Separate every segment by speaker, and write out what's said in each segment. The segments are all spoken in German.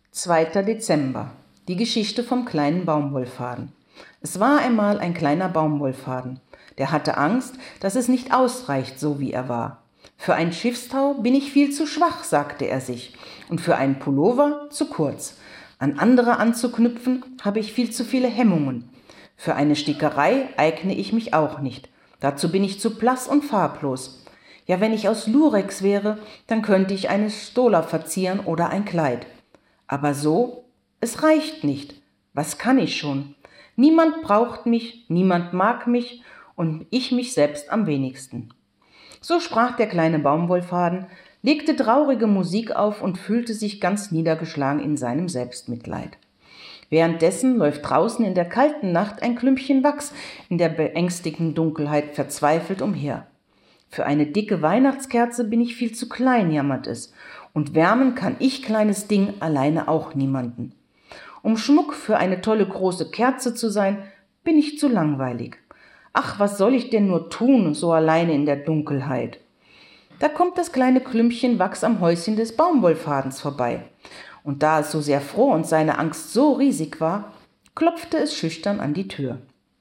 Speaker 1: 2. Dezember. Die Geschichte vom kleinen Baumwollfaden. Es war einmal ein kleiner Baumwollfaden. Der hatte Angst, dass es nicht ausreicht, so wie er war. Für ein Schiffstau bin ich viel zu schwach, sagte er sich, und für einen Pullover zu kurz. An andere anzuknüpfen, habe ich viel zu viele Hemmungen. Für eine Stickerei eigne ich mich auch nicht. Dazu bin ich zu blass und farblos. Ja, wenn ich aus Lurex wäre, dann könnte ich eine Stola verzieren oder ein Kleid. Aber so, es reicht nicht. Was kann ich schon? Niemand braucht mich, niemand mag mich und ich mich selbst am wenigsten. So sprach der kleine Baumwollfaden, legte traurige Musik auf und fühlte sich ganz niedergeschlagen in seinem Selbstmitleid. Währenddessen läuft draußen in der kalten Nacht ein Klümpchen Wachs in der beängstigenden Dunkelheit verzweifelt umher. Für eine dicke Weihnachtskerze bin ich viel zu klein, jammert es, und wärmen kann ich, kleines Ding, alleine auch niemanden. Um Schmuck für eine tolle große Kerze zu sein, bin ich zu langweilig. Ach, was soll ich denn nur tun, so alleine in der Dunkelheit? Da kommt das kleine Klümpchen Wachs am Häuschen des Baumwollfadens vorbei. Und da es so sehr froh und seine Angst so riesig war, klopfte es schüchtern an die Tür.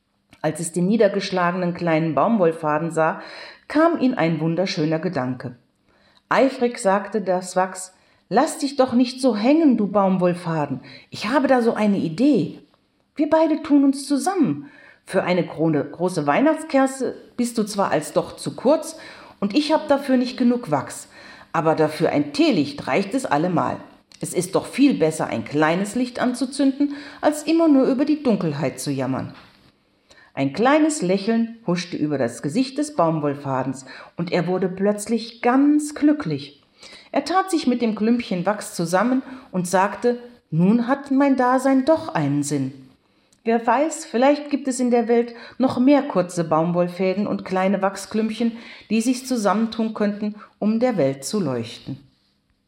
Speaker 1: Als es den niedergeschlagenen kleinen Baumwollfaden sah, kam ihm ein wunderschöner Gedanke. Eifrig sagte das Wachs: »Lass dich doch nicht so hängen, du Baumwollfaden. Ich habe da so eine Idee. Wir beide tun uns zusammen. Für eine große Weihnachtskerze bist du zwar als doch zu kurz und ich habe dafür nicht genug Wachs, aber dafür ein Teelicht reicht es allemal. Es ist doch viel besser, ein kleines Licht anzuzünden, als immer nur über die Dunkelheit zu jammern.« Ein kleines Lächeln huschte über das Gesicht des Baumwollfadens und er wurde plötzlich ganz glücklich. Er tat sich mit dem Klümpchen Wachs zusammen und sagte: »Nun hat mein Dasein doch einen Sinn. Wer weiß, vielleicht gibt es in der Welt noch mehr kurze Baumwollfäden und kleine Wachsklümpchen, die sich zusammentun könnten, um der Welt zu leuchten.«